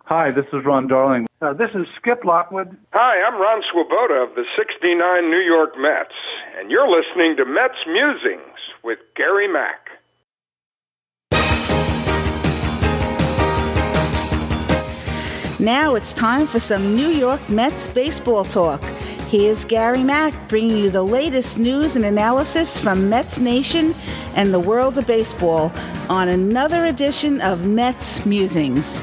Hi, this is Ron Darling. This is Skip Lockwood. Hi, I'm Ron Swoboda of the '69 New York Mets, and you're listening to Mets Musings with Gary Mack. Now it's time for some New York Mets baseball talk. Here's Gary Mack bringing you the latest news and analysis from Mets Nation and the world of baseball on another edition of Mets Musings.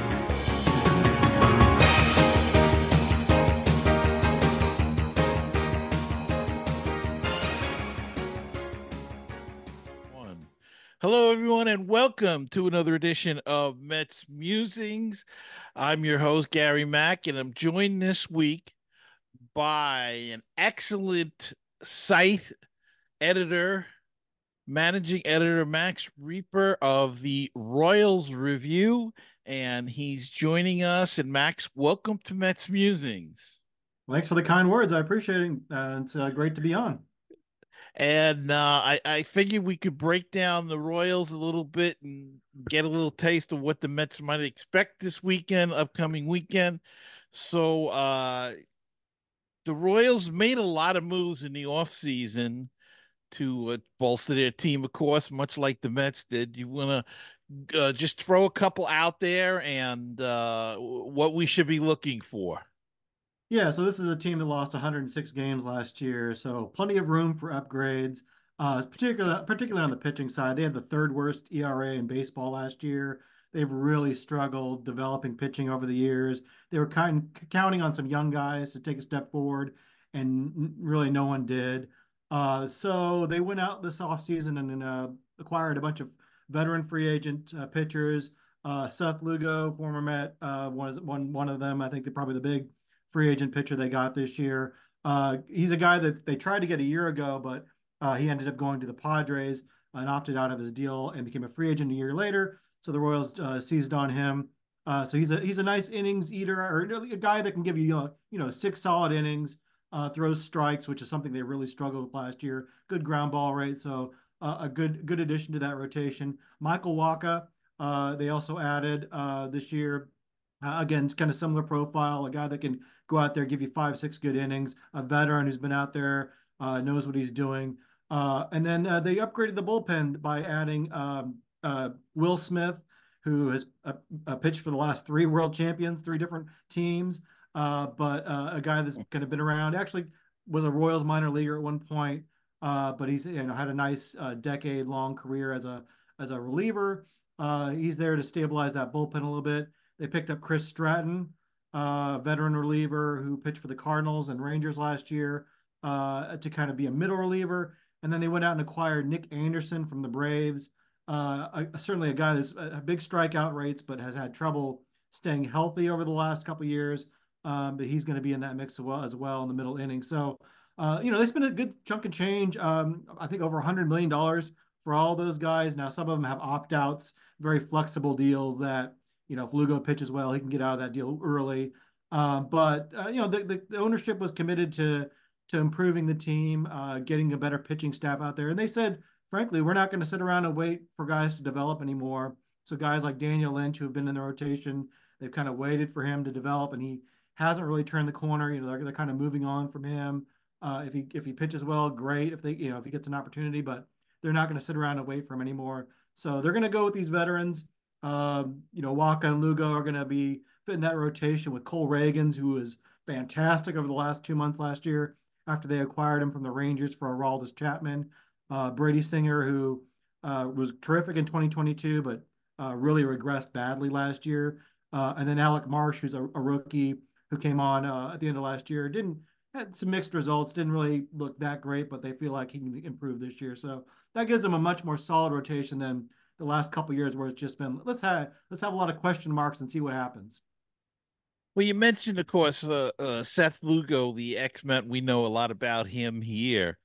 Hello, everyone, and welcome to another edition of Mets Musings. I'm your host, Gary Mack, and I'm joined this week by an excellent site editor, managing editor, Max Rieper of the Royals Review, and he's joining us. And Max, welcome to Mets Musings. Thanks for the kind words. I appreciate it. It's great to be on. And I figured we could break down the Royals a little bit and get a little taste of what the Mets might expect this weekend, upcoming weekend. So the Royals made a lot of moves in the offseason to bolster their team, of course, much like the Mets did. You want to just throw a couple out there and what we should be looking for? Yeah, so this is a team that lost 106 games last year, so plenty of room for upgrades, particularly on the pitching side. They had the third worst ERA in baseball last year. They've really struggled developing pitching over the years. They were counting on some young guys to take a step forward, and really no one did. So they went out this offseason and acquired a bunch of veteran free agent pitchers. Seth Lugo, former Met, was one of them. I think they're probably the big free agent pitcher they got this year. He's a guy that they tried to get a year ago, but he ended up going to the Padres and opted out of his deal and became a free agent a year later. So the Royals seized on him. So he's a nice innings eater, or a guy that can give you 6 solid innings, throws strikes, which is something they really struggled with last year. Good ground ball rate, so a good addition to that rotation. Michael Wacha, they also added this year. Again, it's kind of similar profile, a guy that can go out there, give you 5-6 good innings, a veteran who's been out there, knows what he's doing. And then they upgraded the bullpen by adding Will Smith, who has pitched for the last 3 world champions, 3 different teams, but a guy that's kind of been around. Actually was a Royals minor leaguer at one point, but he's had a nice decade-long career as a reliever. He's there to stabilize that bullpen a little bit. They picked up Chris Stratton, veteran reliever who pitched for the Cardinals and Rangers last year, to kind of be a middle reliever. And then they went out and acquired Nick Anderson from the Braves, certainly a guy that's a big strikeout rates, but has had trouble staying healthy over the last couple of years. But he's going to be in that mix as well in the middle innings. So, they spent a good chunk of change. I think over $100 million for all those guys. Now, some of them have opt-outs, very flexible deals that, if Lugo pitches well, he can get out of that deal early. But the ownership was committed to improving the team, getting a better pitching staff out there. And they said, frankly, we're not going to sit around and wait for guys to develop anymore. So guys like Daniel Lynch, who have been in the rotation, they've kind of waited for him to develop, and he hasn't really turned the corner. They're kind of moving on from him. If he pitches well, great. If he gets an opportunity, but they're not going to sit around and wait for him anymore. So they're going to go with these veterans. Wacha and Lugo are going to be fitting that rotation with Cole Ragans, who was fantastic over the last 2 months last year after they acquired him from the Rangers for Aroldis Chapman. Brady Singer, who was terrific in 2022, but really regressed badly last year. And then Alec Marsh, who's a rookie who came on at the end of last year, had some mixed results, didn't really look that great, but they feel like he can improve this year. So that gives them a much more solid rotation than the last couple of years, where it's just been let's have a lot of question marks and see what happens. Well, you mentioned, of course, Seth Lugo, the X-Men. We know a lot about him here.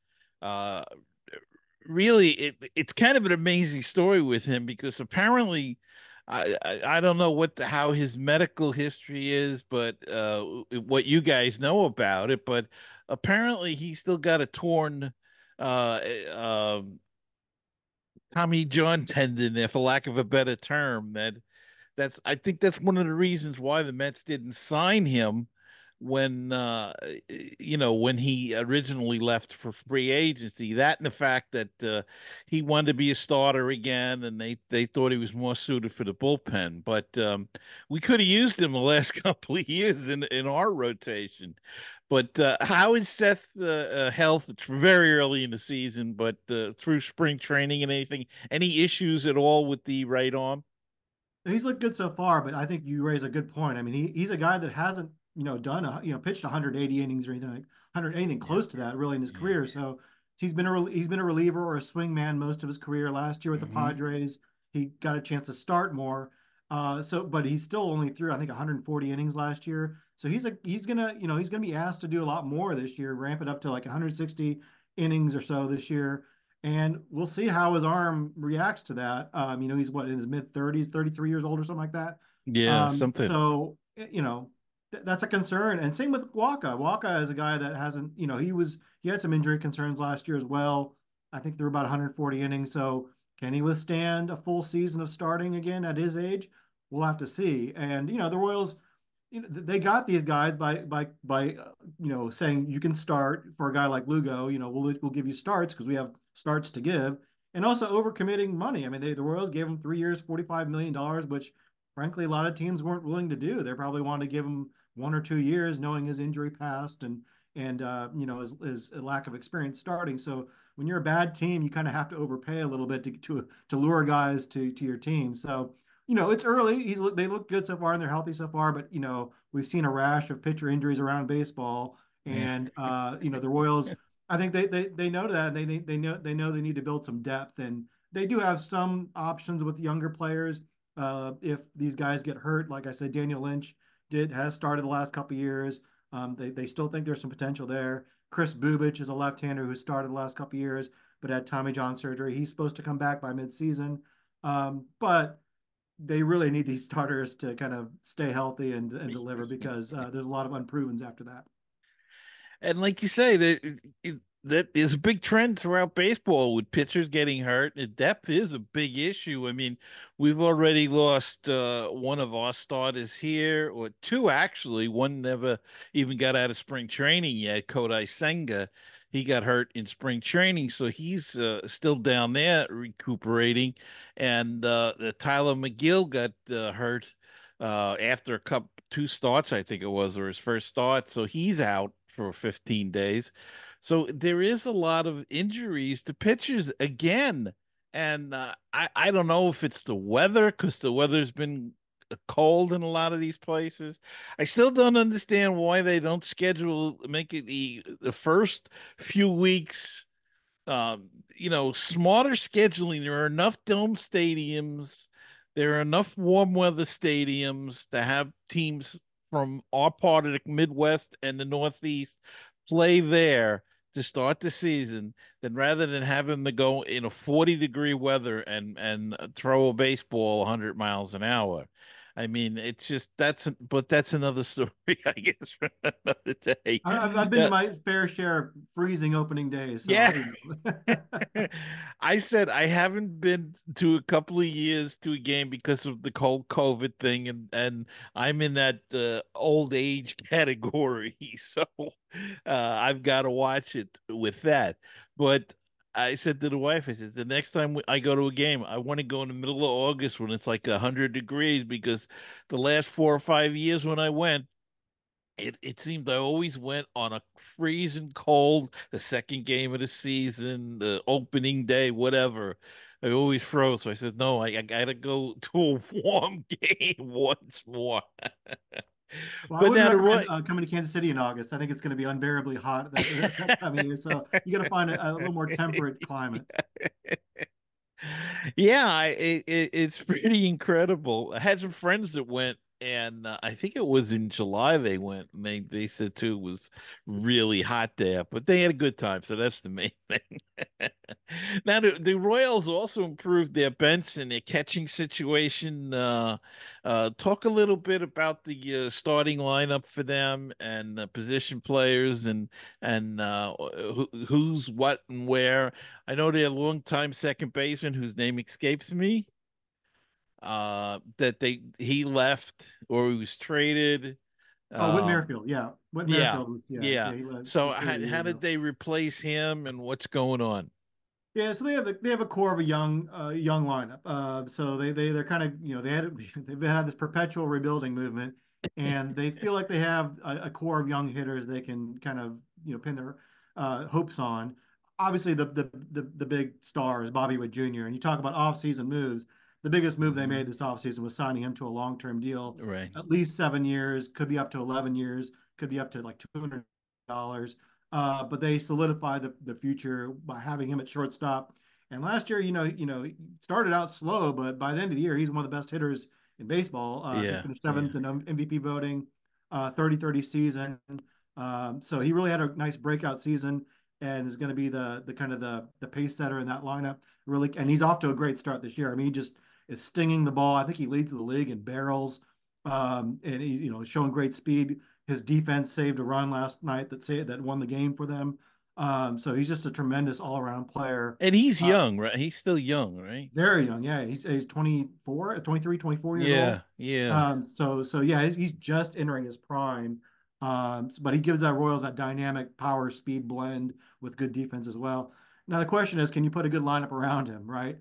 Really, it's kind of an amazing story with him, because apparently, I don't know how his medical history is, but what you guys know about it. But apparently, he still got a torn Tommy John tendon there, for lack of a better term, that I think that's one of the reasons why the Mets didn't sign him when when he originally left for free agency. That and the fact that he wanted to be a starter again, and they thought he was more suited for the bullpen. But we could have used him the last couple of years in our rotation. But how is Seth's health? It's very early in the season, but through spring training and anything, any issues at all with the right arm? He's looked good so far, but I think you raise a good point. I mean, he's a guy that hasn't, pitched 180 innings or anything like 100 anything close to that really in his career. So he's been a reliever or a swing man most of his career. Last year with the Padres, he got a chance to start more. But he's still only threw I think 140 innings last year. So he's gonna be asked to do a lot more this year, ramp it up to like 160 innings or so this year. And we'll see how his arm reacts to that. He's what in his mid 30s, 33 years old or something like that. Yeah, something. So that's a concern. And same with Waka. Waka is a guy that hasn't, he had some injury concerns last year as well. I think they're about 140 innings. So can he withstand a full season of starting again at his age? We'll have to see. And the Royals, they got these guys by saying you can start for a guy like Lugo. We'll give you starts because we have starts to give, and also overcommitting money. I mean, the Royals gave him 3 years, $45 million, which frankly a lot of teams weren't willing to do. They probably wanted to give him 1 or 2 years, knowing his injury past and his lack of experience starting. So when you're a bad team, you kind of have to overpay a little bit to lure guys to your team. So it's early. They look good so far and they're healthy so far, but we've seen a rash of pitcher injuries around baseball, and the Royals. I think they know that, and they know they need to build some depth, and they do have some options with younger players. If these guys get hurt, like I said, Daniel Lynch has started the last couple of years. They still think there's some potential there. Chris Bubich is a left-hander who started the last couple of years, but had Tommy John surgery. He's supposed to come back by midseason, but they really need these starters to kind of stay healthy and deliver, because there's a lot of unprovens after that. And like you say, that is a big trend throughout baseball with pitchers getting hurt. And depth is a big issue. I mean, we've already lost one of our starters here, or two actually. One never even got out of spring training yet, Kodai Senga. He got hurt in spring training, so he's still down there recuperating. And Tyler McGill got hurt after two starts, I think it was, or his first start. So he's out for 15 days. So there is a lot of injuries to pitchers again. And I don't know if it's the weather, because the weather's been cold in a lot of these places. I still don't understand why they don't make it the first few weeks, smarter scheduling. There are enough dome stadiums. There are enough warm weather stadiums to have teams from our part of the Midwest and the Northeast play there to start the season, than rather than having to go in a 40-degree weather and throw a baseball 100 miles an hour. I mean, it's just that's another story, I guess, for another day. I've been to my fair share of freezing opening days. So yeah. I said I haven't been to a couple of years to a game because of the whole COVID thing, and I'm in that old age category, so I've got to watch it with that. But I said to the wife, I said, the next time I go to a game, I want to go in the middle of August when it's like 100 degrees, because the last 4 or 5 years when I went, it seemed I always went on a freezing cold, the second game of the season, the opening day, whatever. I always froze. So I said, no, I got to go to a warm game once more. Well, I wouldn't recommend coming to Kansas City in August. I think it's going to be unbearably hot that time of year. So you got to find a little more temperate climate. Yeah, it's pretty incredible. I had some friends that went, and I think it was in July they went, and they said too it was really hot there, but they had a good time, so that's the main thing. Now the Royals also improved their bench and their catching situation. Talk a little bit about the starting lineup for them, and position players, and who's what and where. I know their longtime second baseman, whose name escapes me. that he left or he was traded. Oh, Whit Merrifield, yeah, Whit Yeah, Merrifield was, yeah. he left, he So was traded a year how did ago. they replace him, and what's going on? Yeah, so they have a core of a young lineup. So they're kind of, they've had this perpetual rebuilding movement, and they feel like they have a core of young hitters they can kind of pin their hopes on. Obviously, the big star is Bobby Witt Jr. And you talk about offseason moves. The biggest move they Mhm. made this offseason was signing him to a long-term deal, Right. at least 7 years, could be up to 11 years, could be up to like $200. But they solidify the future by having him at shortstop. And last year, he started out slow, but by the end of the year, he's one of the best hitters in baseball. I think Yeah, finished yeah. seventh in MVP voting, 30-30 season. So he really had a nice breakout season and is going to be the kind of the pace setter in that lineup. Really, and he's off to a great start this year. I mean, he just is stinging the ball. I think he leads the league in barrels, and he's showing great speed. His defense saved a run last night that won the game for them. So he's just a tremendous all around player. And he's Uh, young, right? He's still young, right? Very young. Yeah. He's 24, 23, 24 years old. Yeah, yeah. So yeah, he's just entering his prime. But he gives that Royals that dynamic power speed blend with good defense as well. Now the question is, can you put a good lineup around him, right?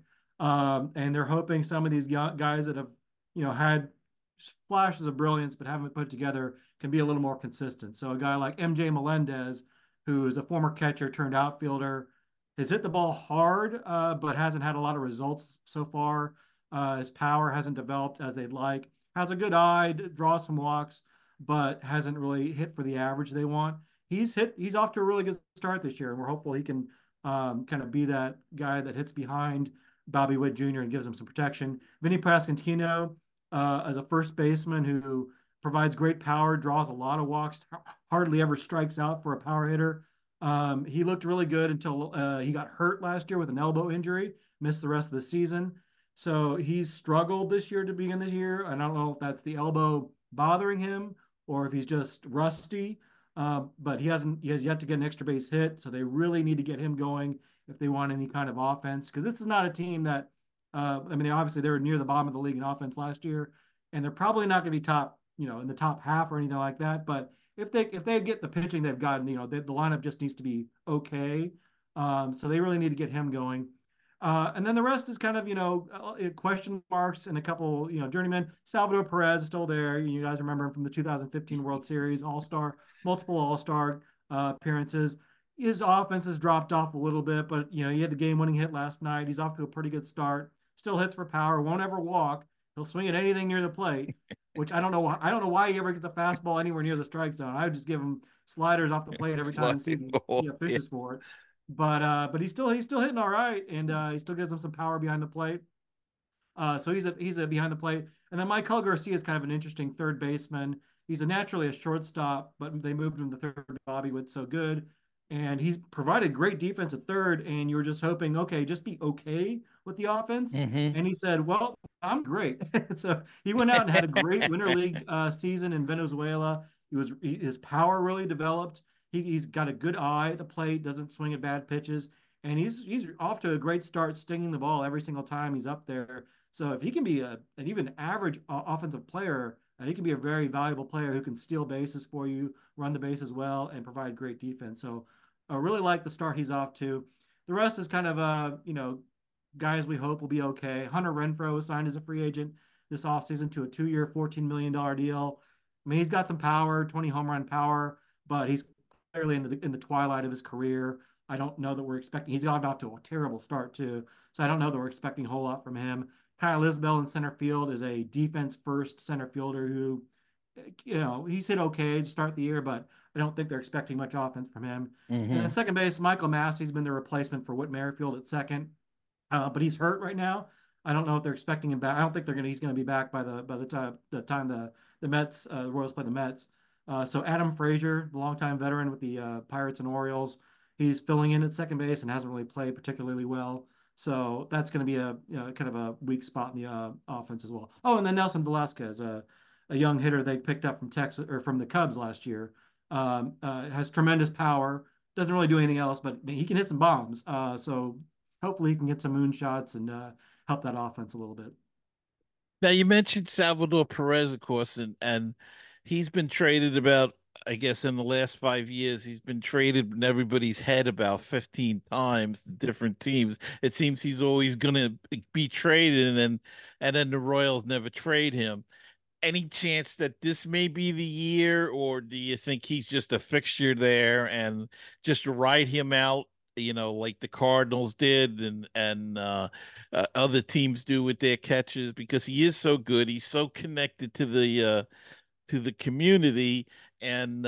And they're hoping some of these young guys that have, had flashes of brilliance but haven't put together can be a little more consistent. So a guy like MJ Melendez, who is a former catcher turned outfielder, has hit the ball hard, but hasn't had a lot of results so far. His power hasn't developed as they'd like. Has a good eye, draws some walks, but hasn't really hit for the average they want. He's off to a really good start this year, and we're hopeful he can kind of be that guy that hits behind Bobby Witt Jr. and gives him some protection. Vinny Pasquantino, as a first baseman who provides great power, draws a lot of walks, hardly ever strikes out for a power hitter. He looked really good until he got hurt last year with an elbow injury, missed the rest of the season. So he's struggled this year to begin this year. I don't know if that's the elbow bothering him or if he's just rusty. But he has yet to get an extra base hit. So they really need to get him going if they want any kind of offense. Because this is not a team that, I mean, they were near the bottom of the league in offense last year, and they're probably not going to be top, in the top half or anything like that. But if they get the pitching they've gotten, the lineup just needs to be okay. So they really need to get him going. And then the rest is kind of, question marks and a couple, journeymen. Salvador Perez is still there. You guys remember him from the 2015 World Series, All-Star, multiple All-Star appearances. His offense has dropped off a little bit, but, he had the game-winning hit last night. He's off to a pretty good start. Still hits for power, won't ever walk. He'll swing at anything near the plate, which I don't know. I don't know why he ever gets the fastball anywhere near the strike zone. I would just give him sliders off the plate every time and see if Sliding ball. he Yeah. fishes for it. But he's still hitting all right, and he still gives him some power behind the plate. So he's a behind the plate, and then Michael Garcia is kind of an interesting third baseman. He's naturally a shortstop, but they moved him to third. Bobby Witt's so good, and he's provided great defense at third. And you were just hoping, okay, just be okay with the offense. Hmm. And he said, "Well, I'm great." So he went out and had a great winter league season in Venezuela. His power really developed. He's got a good eye at the plate, doesn't swing at bad pitches, and he's off to a great start, stinging the ball every single time he's up there. So if he can be an even average offensive player, he can be a very valuable player who can steal bases for you, run the bases well, and provide great defense. So I really like the start he's off to. The rest is kind of guys we hope will be okay. Hunter Renfroe was signed as a free agent this offseason to a 2-year, $14 million deal. I mean, he's got some power, 20 home run power, but he's clearly in the twilight of his career. I don't know that we're expecting. He's got off to a terrible start too, so I don't know that we're expecting a whole lot from him. Kyle Isbell in center field is a defense first center fielder who, he's hit okay to start the year, but I don't think they're expecting much offense from him. And then Hmm. second base, Michael Massey's been the replacement for Whit Merrifield at second, but he's hurt right now. I don't know if they're expecting him back. I don't think he's going to be back by the time the Mets Royals play the Mets. So Adam Frazier, the longtime veteran with the Pirates and Orioles, he's filling in at second base and hasn't really played particularly well. So that's going to be a kind of a weak spot in the offense as well. Oh, and then Nelson Velasquez, a young hitter they picked up from Texas or from the Cubs last year, has tremendous power. Doesn't really do anything else, but he can hit some bombs. So hopefully he can get some moonshots and help that offense a little bit. Now you mentioned Salvador Perez, of course, and he's been traded about, I guess, in the last 5 years, he's been traded in everybody's head about 15 times to different teams. It seems he's always gonna be traded, and then the Royals never trade him. Any chance that this may be the year, or do you think he's just a fixture there and just ride him out, like the Cardinals did and other teams do with their catches, because he is so good, he's so connected to the community, and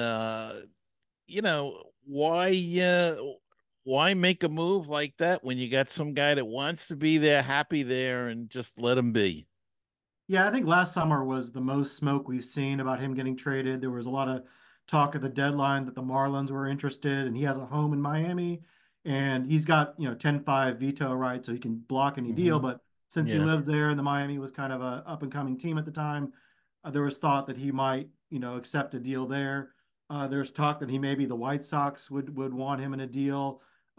why make a move like that when you got some guy that wants to be there, happy there, and just let him be? Yeah, I think last summer was the most smoke we've seen about him getting traded. There was a lot of talk at the deadline that the Marlins were interested, and he has a home in Miami, and he's got, 10-5 veto right, so he can block any deal. Hmm. But since he Yeah. lived there and the Miami was kind of a up and coming team at the time, there was thought that he might, accept a deal there. There's talk that he maybe the White Sox would want him in a deal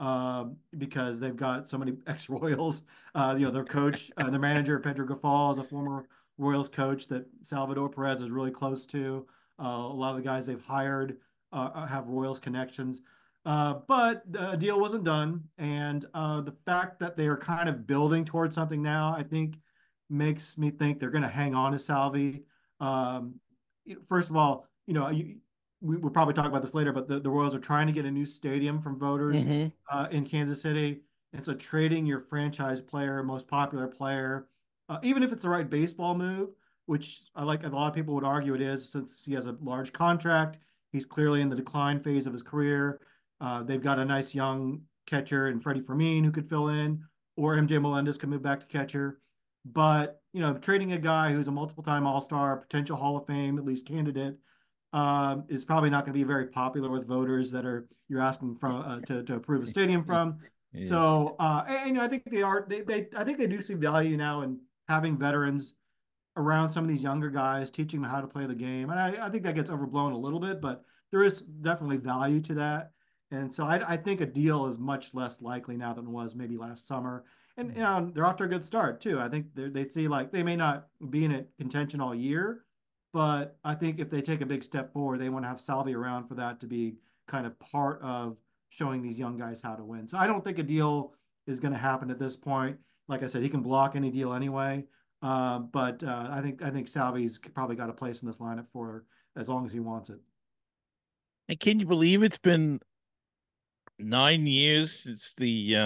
because they've got so many ex-Royals. Their coach, their manager, Pedro Gafal, is a former Royals coach that Salvador Perez is really close to. A lot of the guys they've hired have Royals connections. But the deal wasn't done. And the fact that they are kind of building towards something now, I think makes me think they're going to hang on to Salvi. Um, First of all, we'll probably talk about this later, but the Royals are trying to get a new stadium from voters Hmm. in Kansas City. And so trading your franchise player, most popular player, even if it's the right baseball move, which I like, a lot of people would argue it is, since he has a large contract, he's clearly in the decline phase of his career. They've got a nice young catcher in Freddie Fermin who could fill in, or MJ Melendez could move back to catcher. But trading a guy who's a multiple-time All-Star, potential Hall of Fame at least candidate, is probably not going to be very popular with voters that you're asking from to approve a stadium from. Yeah. So, I think I think they do see value now in having veterans around some of these younger guys, teaching them how to play the game. And I think that gets overblown a little bit, but there is definitely value to that. And so I think a deal is much less likely now than it was maybe last summer. And they're off to a good start too. I think they see, like, they may not be in it contention all year, but I think if they take a big step forward, they want to have Salvi around for that to be kind of part of showing these young guys how to win. So I don't think a deal is going to happen at this point. Like I said, he can block any deal anyway. But I think Salvi's probably got a place in this lineup for as long as he wants it. And can you believe it's been 9 years since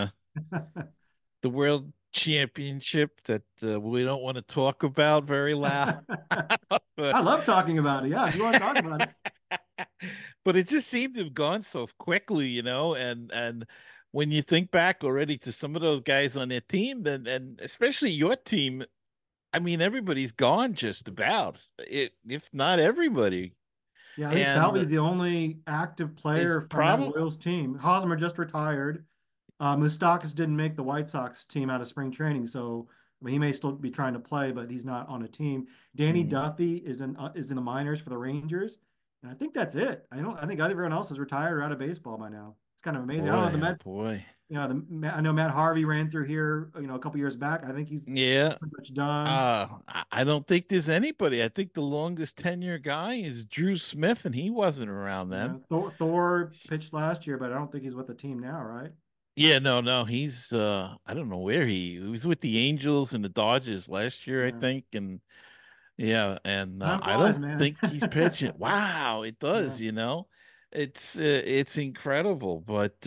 the World Championship that we don't want to talk about very loud? I But love talking about it. Yeah, if you want to talk about it. but it just seemed to have gone so quickly, and when you think back already to some of those guys on their team, and especially your team, I mean, everybody's gone just about it, if not everybody. Yeah, I think And Salvi's the only active is player from that probably, Royals team. Hosmer just retired. Moustakas didn't make the White Sox team out of spring training, so I mean, he may still be trying to play, but he's not on a team. Danny Duffy is in the minors for the Rangers, and I think that's it. I think everyone else is retired or out of baseball by now. It's kind of amazing. I don't know if boy, the oh Mets. boy. I know Matt Harvey ran through here, a couple years back. I think he's Yeah. pretty much done. I don't think there's anybody. I think the longest tenure guy is Drew Smith, and he wasn't around then. Yeah, Thor pitched last year, but I don't think he's with the team now, right? Yeah, no, no. He's I don't know where he was with the Angels and the Dodgers last year, I Yeah, think. And yeah, and time I flies, don't man. think he's pitching. Wow, it Yeah. does. It's incredible, but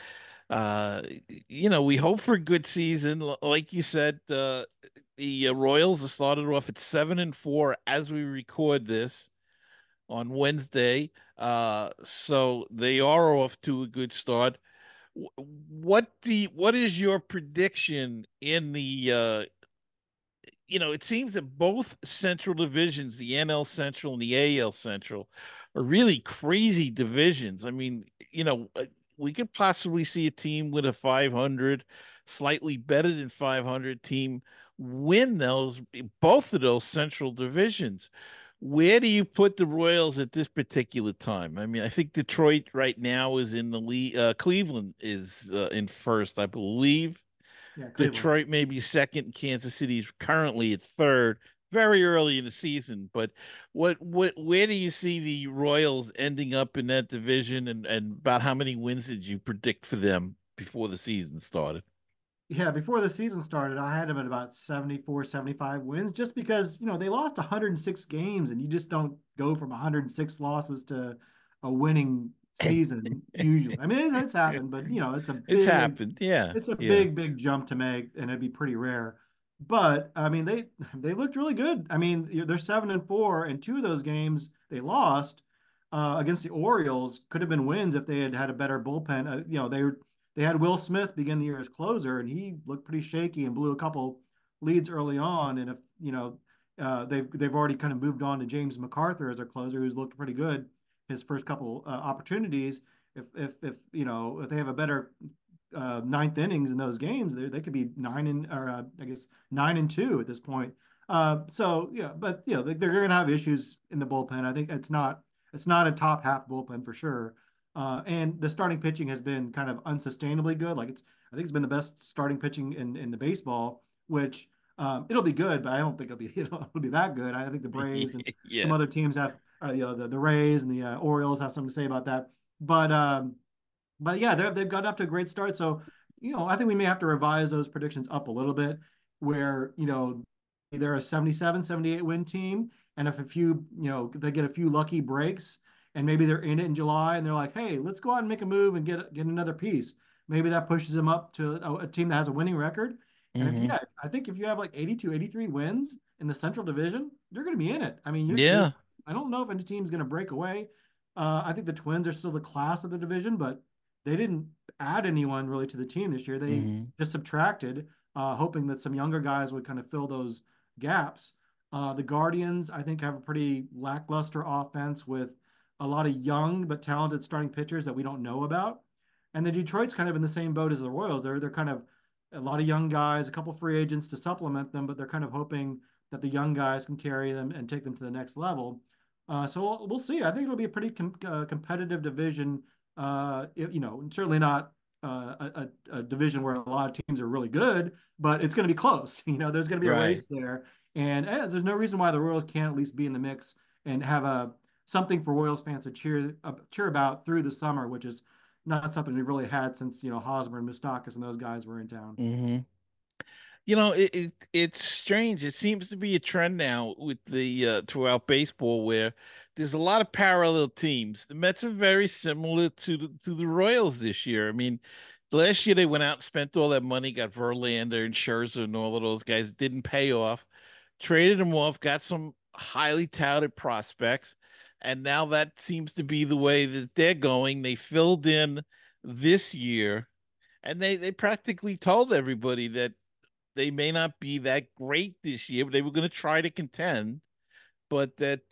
uh we hope for a good season. Like you said, the Royals have started off at 7-4 as we record this on Wednesday. So they are off to a good start. What is your prediction in the it seems that both central divisions, the NL Central and the AL Central, are really crazy divisions. I mean, we could possibly see a team with a 500, slightly better than 500 team win both of those central divisions. Where do you put the Royals at this particular time? I mean, I think Detroit right now is in the lead. Cleveland is in first, I believe. Yeah, Cleveland. Detroit may be second. Kansas City is currently at third. very early in the season. But where do you see the Royals ending up in that division, and about how many wins did you predict for them before the season started? Yeah, before the season started, I had them at about 74, 75 wins just because, they lost 106 games and you just don't go from 106 losses to a winning season usually. I mean, it's happened, but It's happened. Yeah. it's a Yeah. big jump to make and it'd be pretty rare. But I mean, they looked really good. I mean, they're 7-4 and two of those games they lost against the Orioles could have been wins if they had had a better bullpen. They had Will Smith begin the year as closer, and he looked pretty shaky and blew a couple leads early on. And if they've already kind of moved on to James McArthur as their closer, who's looked pretty good his first couple opportunities. If they have a better ninth innings in those games, they could be 9-2 at this point. So yeah, but they're going to have issues in the bullpen. I think it's not a top half bullpen for sure. And the starting pitching has been kind of unsustainably good. I think it's been the best starting pitching in the baseball, which it'll be good, but I don't think it'll be that good. I think the Braves and Yeah. some other teams have, the Rays and the Orioles have something to say about that. But yeah, they've got off to a great start. So, I think we may have to revise those predictions up a little bit where, they're a 77, 78 win team. And if they get a few lucky breaks, and maybe they're in it in July and they're like, hey, let's go out and make a move and get another piece. Maybe that pushes them up to a team that has a winning record. And I think if you have like 82, 83 wins in the Central Division, you're going to be in it. I mean, Yeah. I don't know if any team's going to break away. I think the Twins are still the class of the division, but they didn't add anyone really to the team this year. They just subtracted, hoping that some younger guys would kind of fill those gaps. The Guardians, I think, have a pretty lackluster offense with a lot of young but talented starting pitchers that we don't know about. And the Detroit's kind of in the same boat as the Royals. They're kind of a lot of young guys, a couple free agents to supplement them, but they're kind of hoping that the young guys can carry them and take them to the next level. So we'll see. I think it'll be a pretty competitive division. Certainly not a division where a lot of teams are really good, but it's going to be close. There's going to be a race there, and there's no reason why the Royals can't at least be in the mix and have something for Royals fans to cheer about through the summer, which is not something we've really had since Hosmer and Moustakas and those guys were in town. It's strange. It seems to be a trend now with the throughout baseball where there's a lot of parallel teams. The Mets are very similar to the Royals this year. I mean, last year they went out and spent all that money, got Verlander and Scherzer and all of those guys. Didn't pay off. Traded them off, got some highly touted prospects, and now that seems to be the way that they're going. They filled in this year, and they practically told everybody that they may not be that great this year, but they were going to try to contend, but that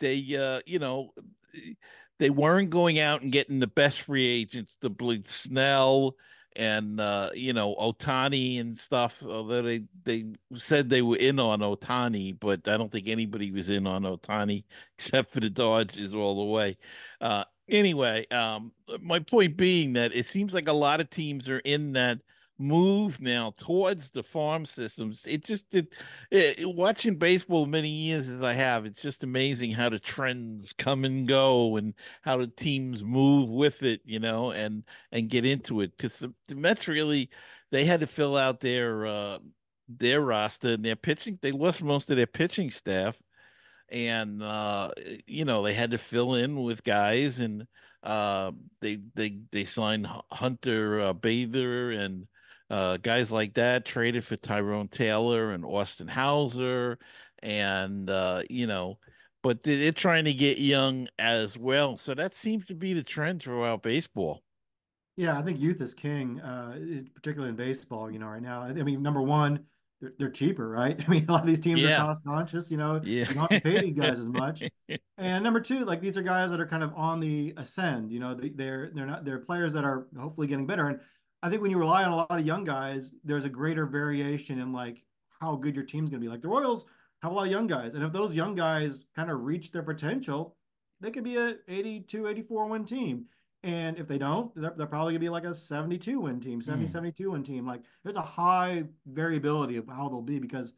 they weren't going out and getting the best free agents, the Blake Snell and Ohtani and stuff. Although they said they were in on Ohtani, but I don't think anybody was in on Ohtani except for the Dodgers all the way. Anyway, my point being that it seems like a lot of teams are in that move now towards the farm systems. Watching baseball many years as I have, it's just amazing how the trends come and go and how the teams move with it, and get into it. Because the Mets really, they had to fill out their roster and their pitching. They lost most of their pitching staff, and they had to fill in with guys, and they signed Hunter Bather and guys like that, traded for Tyrone Taylor and Austin Hauser, and but they're trying to get young as well. So that seems to be the trend throughout baseball. Yeah, I think youth is king, particularly in baseball. Right now. I mean, number one, they're cheaper, right? I mean, a lot of these teams are cost conscious. You don't have to pay these guys as much. And number two, like these are guys that are kind of on the ascend. They're players that are hopefully getting better. And I think when you rely on a lot of young guys, there's a greater variation in like how good your team's going to be. Like the Royals have a lot of young guys, and if those young guys kind of reach their potential, they could be a 82, 84 win team. And if they don't, they're probably gonna be like a 72 win team, 72 win team. Like there's a high variability of how they'll be because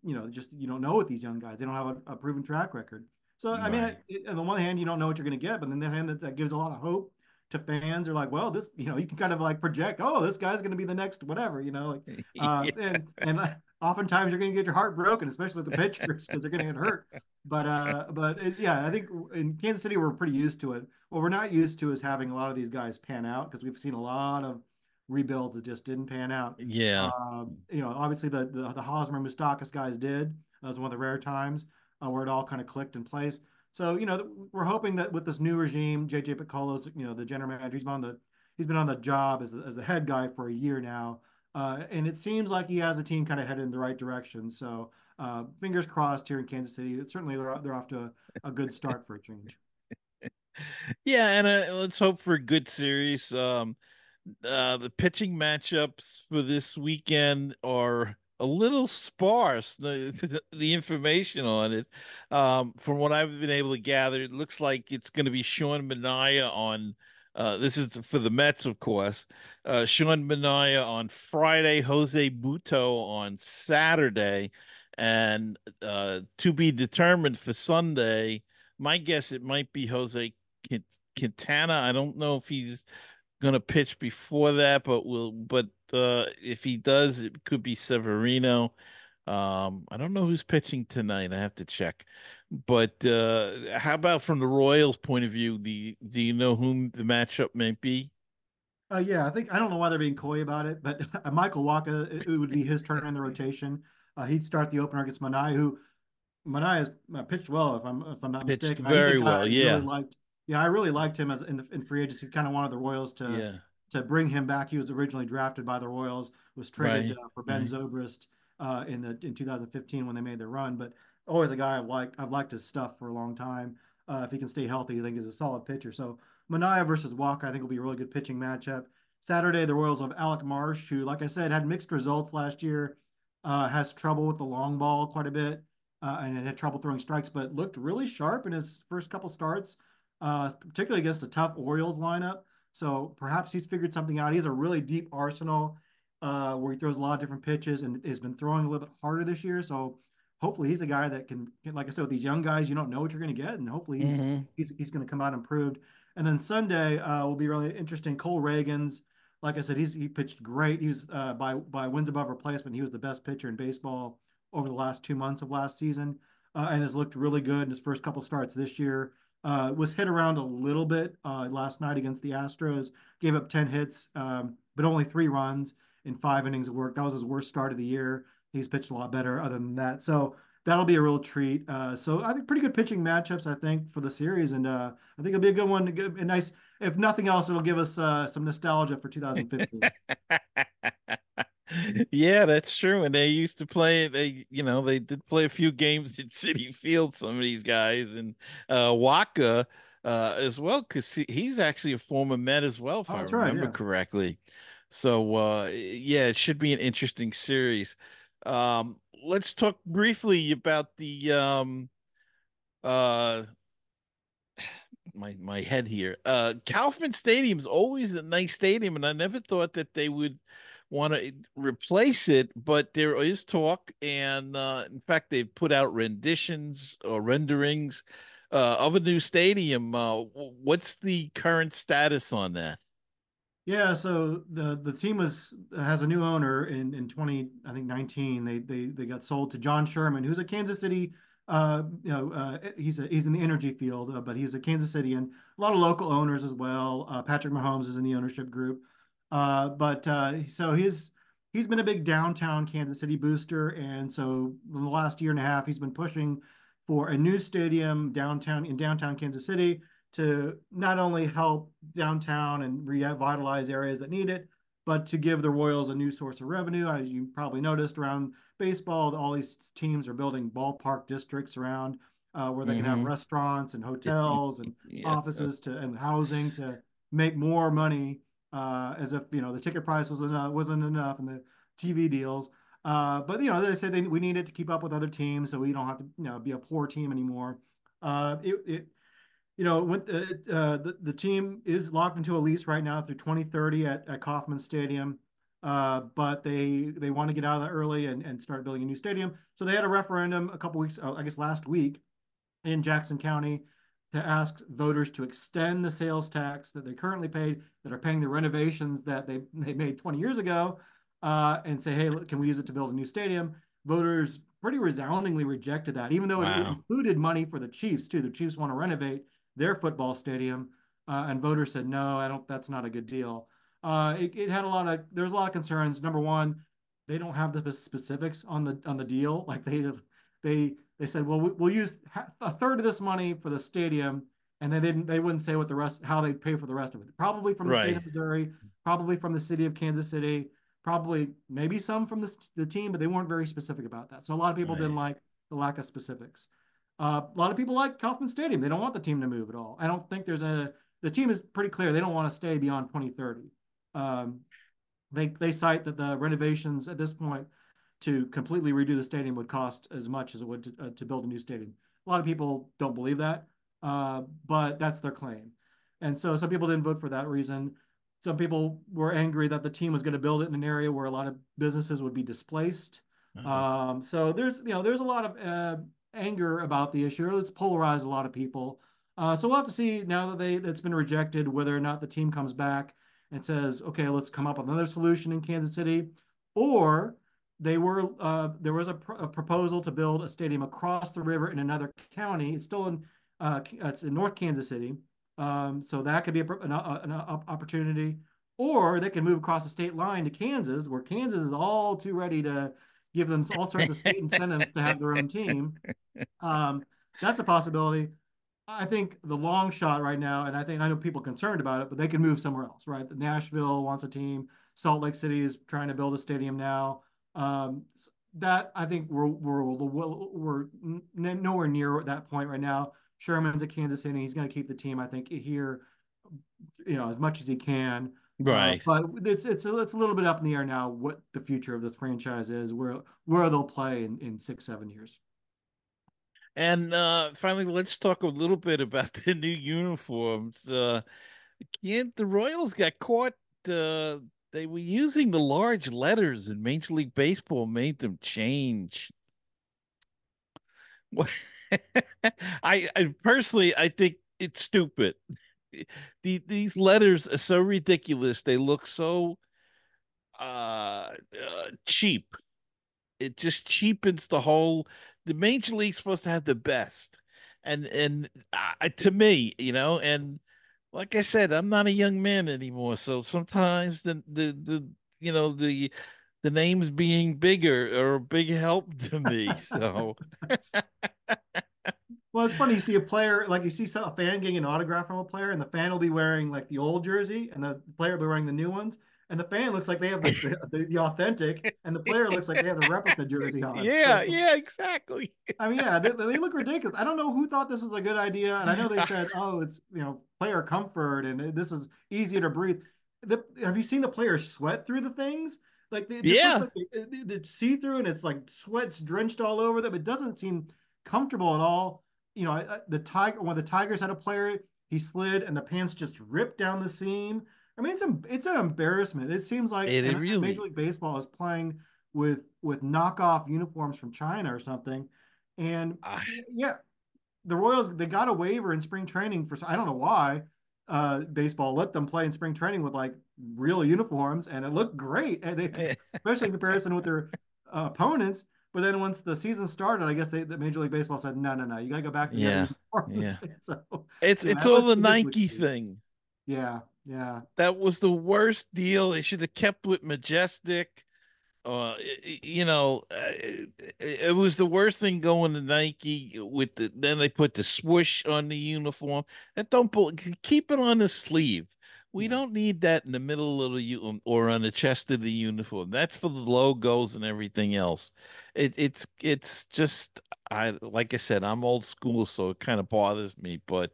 just you don't know with these young guys. They don't have a proven track record. So I mean, Right. on the one hand, you don't know what you're going to get, but on the other hand, that gives a lot of hope to fans. Are like, well, this, you can kind of like project, oh, this guy's going to be the next whatever, like, Yeah. and oftentimes you're going to get your heart broken, especially with the pitchers because they're going to get hurt. Yeah, I think in Kansas City we're pretty used to it. What we're not used to is having a lot of these guys pan out because we've seen a lot of rebuilds that just didn't pan out. Yeah. Obviously the Hosmer Moustakas guys did. That was one of the rare times where it all kind of clicked in place. So we're hoping that with this new regime, JJ Piccolo's the general manager, he's been on the job as the head guy for a year now, and it seems like he has a team kind of headed in the right direction. So fingers crossed here in Kansas City. Certainly they're off to a good start for a change. Yeah, and let's hope for a good series. The pitching matchups for this weekend are a little sparse. The information on it, from what I've been able to gather, it looks like it's going to be Sean Manaea on. This is for the Mets, of course. Sean Manaea on Friday, Jose Butto on Saturday, and to be determined for Sunday. My guess it might be Jose Quintana. I don't know if he's gonna pitch before that, but if he does, it could be Severino. I don't know who's pitching tonight. I have to check. But how about from the Royals' point of view? Do you know whom the matchup might be? Yeah, I don't know why they're being coy about it, but Michael Wacha, it would be his turn in the rotation. He'd start the opener against Manaea, who Manaea has pitched well, if I'm not Pitched mistaken. He's a very guy well. I really Yeah. liked. Yeah, I really liked him in free agency. Kind of wanted the Royals Yeah. to bring him back. He was originally drafted by the Royals, was traded Right. for Ben Right. Zobrist in 2015 when they made their run. But always a guy I've liked his stuff for a long time. If he can stay healthy, I think he's a solid pitcher. So Manaea versus Walker, I think will be a really good pitching matchup. Saturday, the Royals have Alec Marsh, who, like I said, had mixed results last year. Has trouble with the long ball quite a bit, and had trouble throwing strikes, but looked really sharp in his first couple starts, particularly against a tough Orioles lineup. So perhaps he's figured something out. He has a really deep arsenal where he throws a lot of different pitches and has been throwing a little bit harder this year. So hopefully he's a guy that can, like I said, with these young guys, you don't know what you're going to get, and hopefully Hmm. he's going to come out improved. And then Sunday will be really interesting. Cole Reagans, like I said, he pitched great. He was by wins above replacement. He was the best pitcher in baseball over the last 2 months of last season, and has looked really good in his first couple starts this year. Was hit around a little bit last night against the Astros. Gave up 10 hits, but only 3 runs in 5 innings of work. That was his worst start of the year. He's pitched a lot better other than that. So that'll be a real treat. So I think pretty good pitching matchups, I think, for the series. And I think it'll be a good one. A nice, if nothing else, it'll give us some nostalgia for 2015. Yeah, that's true. And they used to play, they did play a few games at City Field, some of these guys, and Waka as well, because he's actually a former Met as well, if Oh, I that's right. remember Yeah. correctly. So yeah, it should be an interesting series. Let's talk briefly about the uh my head here. Kauffman Stadium's always a nice stadium, and I never thought that they would want to replace it, but there is talk, and in fact, they've put out renditions or renderings of a new stadium. What's the current status on that? Yeah, so the team has a new owner in 20, I think 19. They got sold to John Sherman, who's a Kansas City. He's in the energy field, but he's a Kansas City, and a lot of local owners as well. Patrick Mahomes is in the ownership group, so he's been a big downtown Kansas City booster, and so in the last year and a half, he's been pushing for a new stadium downtown Kansas City to not only help downtown and revitalize areas that need it, but to give the Royals a new source of revenue. As you probably noticed around baseball, all these teams are building ballpark districts around where they can have Hmm. restaurants and hotels and Yeah. offices and housing to make more money, as if the ticket price wasn't enough and the TV deals. But they say we need it to keep up with other teams, so we don't have to be a poor team anymore. It when the team is locked into a lease right now through 2030 at Kauffman Stadium. but they want to get out of that early and start building a new stadium. So they had a referendum a couple weeks, I guess last week, in Jackson County to ask voters to extend the sales tax that they currently pay, that are paying the renovations that they made 20 years ago, and say, hey, can we use it to build a new stadium? Voters pretty resoundingly rejected that, even though it included money for the Chiefs too. The Chiefs want to renovate their football stadium, and voters said, no, I don't. That's not a good deal. It had there's a lot of concerns. Number one, they don't have the specifics on the deal. Like they said, well, we'll use a third of this money for the stadium, and they wouldn't say how they pay for the rest of it. Probably from the state of Missouri, probably from the city of Kansas City, probably maybe some from the team, but they weren't very specific about that. So a lot of people didn't like the lack of specifics. A lot of people like Kauffman Stadium. They don't want the team to move at all. I don't think the team is pretty clear. They don't want to stay beyond 2030. They cite that the renovations at this point to completely redo the stadium would cost as much as it would to build a new stadium. A lot of people don't believe that, but that's their claim. And so some people didn't vote for that reason. Some people were angry that the team was going to build it in an area where a lot of businesses would be displaced. So there's a lot of anger about the issue. It's polarized a lot of people. So we'll have to see now that that's been rejected, whether or not the team comes back and says, okay, let's come up with another solution in Kansas City, or there was a proposal to build a stadium across the river in another county. It's still it's in North Kansas City. So that could be an opportunity, or they can move across the state line to Kansas, where Kansas is all too ready to give them all sorts of state incentives to have their own team. That's a possibility. I think the long shot right now, and I know people are concerned about it, but they can move somewhere else, right? Nashville wants a team. Salt Lake City is trying to build a stadium now. That I think we're nowhere near that point right now. Sherman's at Kansas City. He's going to keep the team, I think, here, as much as he can. Right. But it's a little bit up in the air now what the future of this franchise is, where they'll play in 6-7 years. And finally, let's talk a little bit about the new uniforms. The Royals got caught. They were using the large letters, and Major League Baseball made them change. I personally, I think it's stupid. These letters are so ridiculous. They look so cheap. It just cheapens the whole. The Major League's supposed to have the best, and to me, and like I said, I'm not a young man anymore, so sometimes the names being bigger are a big help to me. So. Well, it's funny. You see a player, like you see a fan getting an autograph from a player, and the fan will be wearing like the old jersey, and the player will be wearing the new ones. And the fan looks like they have the authentic, and the player looks like they have the replica jersey on. Yeah, exactly. I mean, yeah, they look ridiculous. I don't know who thought this was a good idea, and I know they said, "Oh, it's player comfort, and this is easier to breathe." Have you seen the players sweat through the things? Like it just looks like it's see through, and it's like sweat's drenched all over them. It doesn't seem comfortable at all. When the Tigers had a player, he slid, and the pants just ripped down the seam. I mean, it's an embarrassment. It seems like Major League Baseball is playing with knockoff uniforms from China or something. And the Royals, they got a waiver in spring training for, I don't know why baseball let them play in spring training with like real uniforms, and it looked great, and especially in comparison with their opponents. But then once the season started, I guess the Major League Baseball said, no, you got to go back to uniforms. So, it's all the Nike thing. Yeah. That was the worst deal. They should have kept with Majestic. It was the worst thing going to Nike with then they put the swoosh on the uniform. And keep it on the sleeve. We don't need that in the middle of the or on the chest of the uniform. That's for the logos and everything else. It's just like I said, I'm old school, so it kind of bothers me, but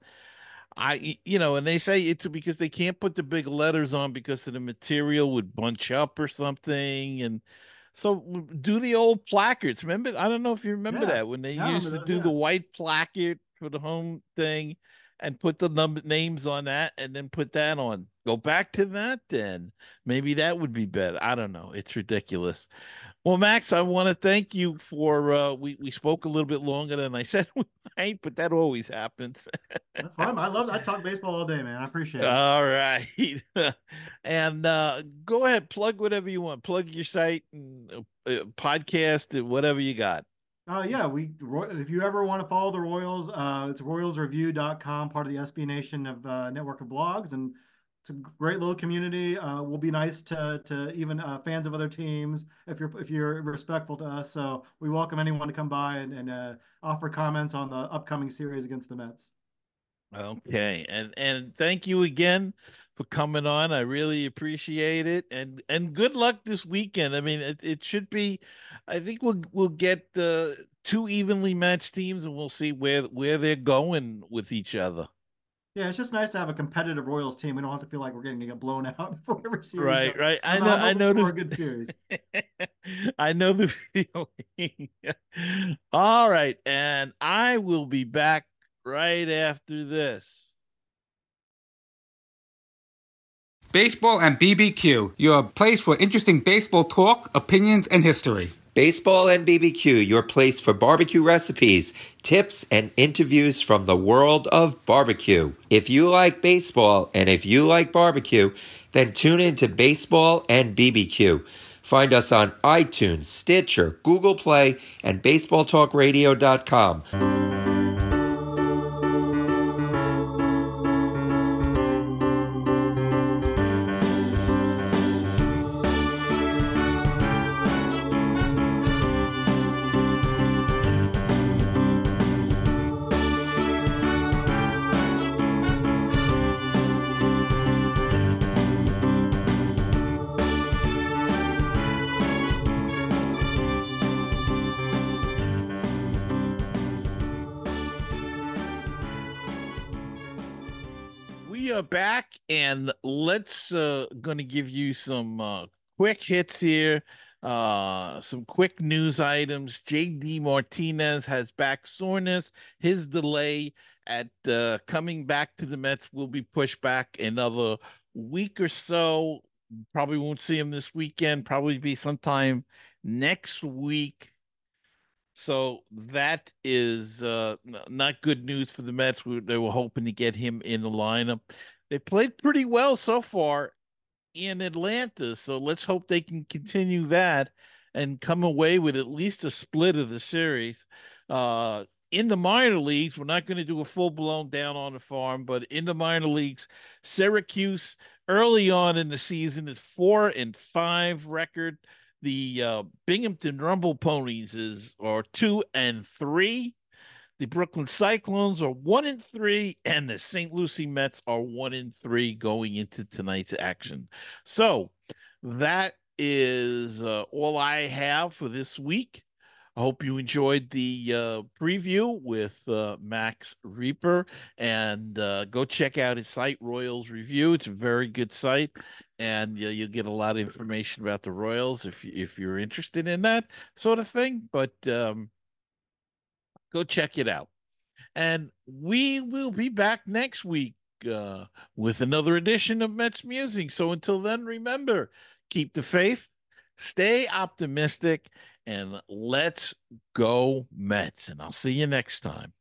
and they say it's because they can't put the big letters on because of the material would bunch up or something. And so do the old placards. Remember, I don't know if you remember that when they used to do the white placard for the home thing, and put the names on that, and then put that on. Go back to that, then maybe that would be better. I don't know. It's ridiculous. Well, Max, I want to thank you for we spoke a little bit longer than I said we might, but that always happens. That's fine. I talk baseball all day, man. I appreciate it. All right. And go ahead, plug whatever you want. Plug your site and podcast, whatever you got. Yeah, if you ever want to follow the Royals, it's royalsreview.com, part of the SB Nation of network of blogs, and it's a great little community. We'll be nice to even fans of other teams if you're respectful to us. So we welcome anyone to come by and offer comments on the upcoming series against the Mets. Okay, and thank you again for coming on. I really appreciate it, and good luck this weekend. I mean, it should be. I think we'll get two evenly matched teams, and we'll see where they're going with each other. Yeah, it's just nice to have a competitive Royals team. We don't have to feel like we're going to get blown out for every series. Right, so right. I know for a good series. I know the feeling. All right, and I will be back right after this. Baseball and BBQ, your place for interesting baseball talk, opinions, and history. Baseball and BBQ, your place for barbecue recipes, tips, and interviews from the world of barbecue. If you like baseball and if you like barbecue, then tune in to Baseball and BBQ. Find us on iTunes, Stitcher, Google Play, and BaseballTalkRadio.com. Back, and let's going to give you some quick hits here, some quick news items. JD Martinez has back soreness. His delay at coming back to the Mets will be pushed back another week or so. Probably won't see him this weekend, probably be sometime next week. So that is not good news for the Mets. They were hoping to get him in the lineup. They played pretty well so far in Atlanta, so let's hope they can continue that and come away with at least a split of the series. In the minor leagues, we're not going to do a full-blown down on the farm, but in the minor leagues, Syracuse early on in the season is 4-5 record. The Binghamton Rumble Ponies are 2-3. The Brooklyn Cyclones are 1-3, and the St. Lucie Mets are 1-3 going into tonight's action. So that is all I have for this week. I hope you enjoyed the preview with Max Reaper, and go check out his site, Royals Review. It's a very good site, and you'll get a lot of information about the Royals if you're interested in that sort of thing. But go check it out. And we will be back next week with another edition of Mets Musing. So until then, remember, keep the faith, stay optimistic, and let's go Mets. And I'll see you next time.